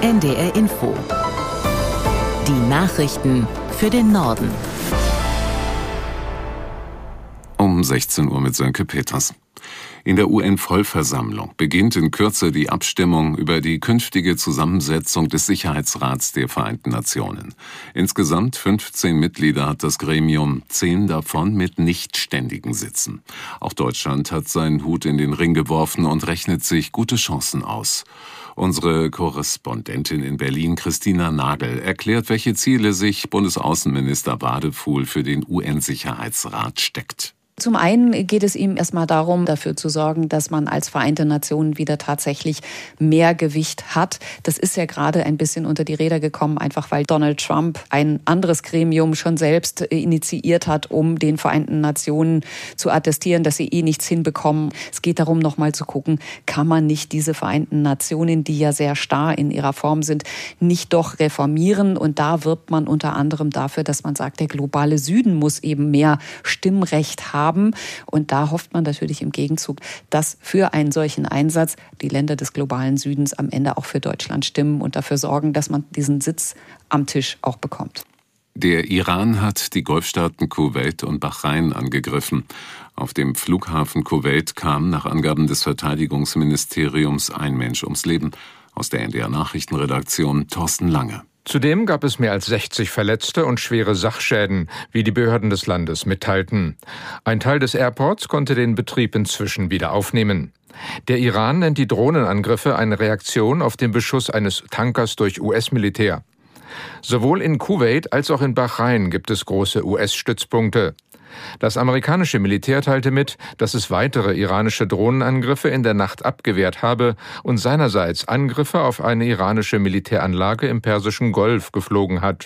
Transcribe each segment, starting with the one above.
NDR Info. Die Nachrichten für den Norden. Um 16 Uhr mit Sönke Peters. In der UN-Vollversammlung beginnt in Kürze die Abstimmung über die künftige Zusammensetzung des Sicherheitsrats der Vereinten Nationen. Insgesamt 15 Mitglieder hat das Gremium, 10 davon mit nichtständigen Sitzen. Auch Deutschland hat seinen Hut in den Ring geworfen und rechnet sich gute Chancen aus. Unsere Korrespondentin in Berlin, Christina Nagel, erklärt, welche Ziele sich Bundesaußenminister Wadefuhl für den UN-Sicherheitsrat steckt. Zum einen geht es ihm erstmal darum, dafür zu sorgen, dass man als Vereinte Nationen wieder tatsächlich mehr Gewicht hat. Das ist ja gerade ein bisschen unter die Räder gekommen, einfach weil Donald Trump ein anderes Gremium schon selbst initiiert hat, um den Vereinten Nationen zu attestieren, dass sie nichts hinbekommen. Es geht darum, nochmal zu gucken, kann man nicht diese Vereinten Nationen, die ja sehr starr in ihrer Form sind, nicht doch reformieren? Und da wirbt man unter anderem dafür, dass man sagt, der globale Süden muss eben mehr Stimmrecht haben. Und da hofft man natürlich im Gegenzug, dass für einen solchen Einsatz die Länder des globalen Südens am Ende auch für Deutschland stimmen und dafür sorgen, dass man diesen Sitz am Tisch auch bekommt. Der Iran hat die Golfstaaten Kuwait und Bahrain angegriffen. Auf dem Flughafen Kuwait kam nach Angaben des Verteidigungsministeriums ein Mensch ums Leben. Aus der NDR Nachrichtenredaktion Thorsten Lange. Zudem gab es mehr als 60 Verletzte und schwere Sachschäden, wie die Behörden des Landes mitteilten. Ein Teil des Airports konnte den Betrieb inzwischen wieder aufnehmen. Der Iran nennt die Drohnenangriffe eine Reaktion auf den Beschuss eines Tankers durch US-Militär. Sowohl in Kuwait als auch in Bahrain gibt es große US-Stützpunkte. Das amerikanische Militär teilte mit, dass es weitere iranische Drohnenangriffe in der Nacht abgewehrt habe und seinerseits Angriffe auf eine iranische Militäranlage im Persischen Golf geflogen hat.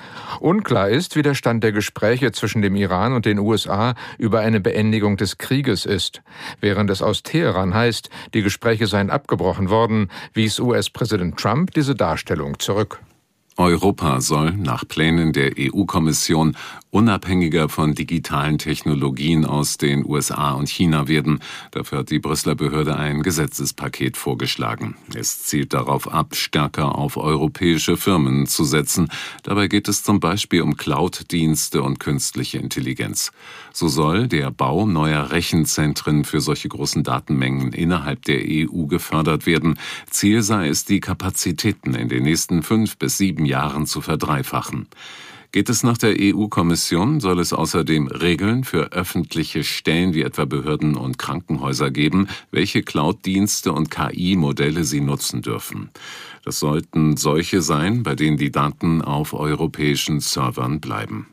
Unklar ist, wie der Stand der Gespräche zwischen dem Iran und den USA über eine Beendigung des Krieges ist. Während es aus Teheran heißt, die Gespräche seien abgebrochen worden, wies US-Präsident Trump diese Darstellung zurück. Europa soll nach Plänen der EU-Kommission unabhängiger von digitalen Technologien aus den USA und China werden. Dafür hat die Brüsseler Behörde ein Gesetzespaket vorgeschlagen. Es zielt darauf ab, stärker auf europäische Firmen zu setzen. Dabei geht es zum Beispiel um Cloud-Dienste und künstliche Intelligenz. So soll der Bau neuer Rechenzentren für solche großen Datenmengen innerhalb der EU gefördert werden. Ziel sei es, die Kapazitäten in den nächsten 5 bis 7 Jahren zu verdreifachen. Geht es nach der EU-Kommission, soll es außerdem Regeln für öffentliche Stellen wie etwa Behörden und Krankenhäuser geben, welche Cloud-Dienste und KI-Modelle sie nutzen dürfen. Das sollten solche sein, bei denen die Daten auf europäischen Servern bleiben.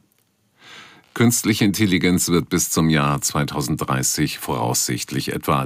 Künstliche Intelligenz wird bis zum Jahr 2030 voraussichtlich etwa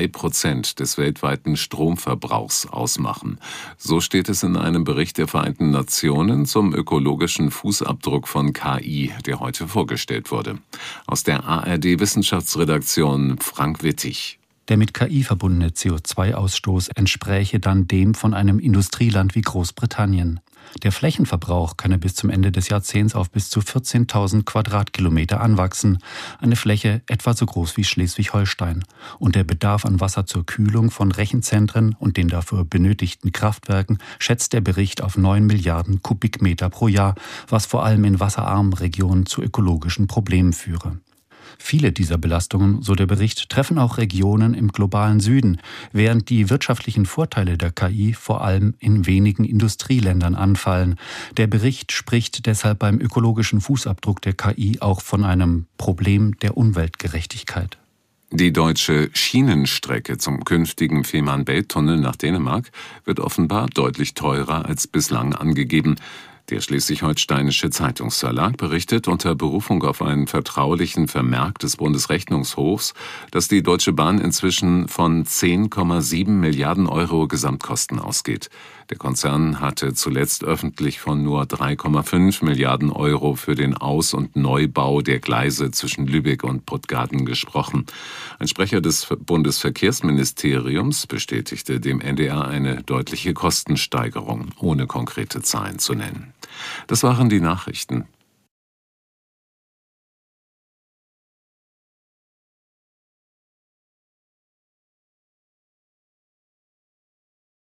3% des weltweiten Stromverbrauchs ausmachen. So steht es in einem Bericht der Vereinten Nationen zum ökologischen Fußabdruck von KI, der heute vorgestellt wurde. Aus der ARD-Wissenschaftsredaktion Frank Wittig. Der mit KI verbundene CO2-Ausstoß entspräche dann dem von einem Industrieland wie Großbritannien. Der Flächenverbrauch könne bis zum Ende des Jahrzehnts auf bis zu 14.000 Quadratkilometer anwachsen, eine Fläche etwa so groß wie Schleswig-Holstein. Und der Bedarf an Wasser zur Kühlung von Rechenzentren und den dafür benötigten Kraftwerken schätzt der Bericht auf 9 Milliarden Kubikmeter pro Jahr, was vor allem in wasserarmen Regionen zu ökologischen Problemen führe. Viele dieser Belastungen, so der Bericht, treffen auch Regionen im globalen Süden, während die wirtschaftlichen Vorteile der KI vor allem in wenigen Industrieländern anfallen. Der Bericht spricht deshalb beim ökologischen Fußabdruck der KI auch von einem Problem der Umweltgerechtigkeit. Die deutsche Schienenstrecke zum künftigen Fehmarn-Belt-Tunnel nach Dänemark wird offenbar deutlich teurer als bislang angegeben. Der Schleswig-Holsteinische Zeitungsverlag berichtet unter Berufung auf einen vertraulichen Vermerk des Bundesrechnungshofs, dass die Deutsche Bahn inzwischen von 10,7 Milliarden Euro Gesamtkosten ausgeht. Der Konzern hatte zuletzt öffentlich von nur 3,5 Milliarden Euro für den Aus- und Neubau der Gleise zwischen Lübeck und Puttgarden gesprochen. Ein Sprecher des Bundesverkehrsministeriums bestätigte dem NDR eine deutliche Kostensteigerung, ohne konkrete Zahlen zu nennen. Das waren die Nachrichten.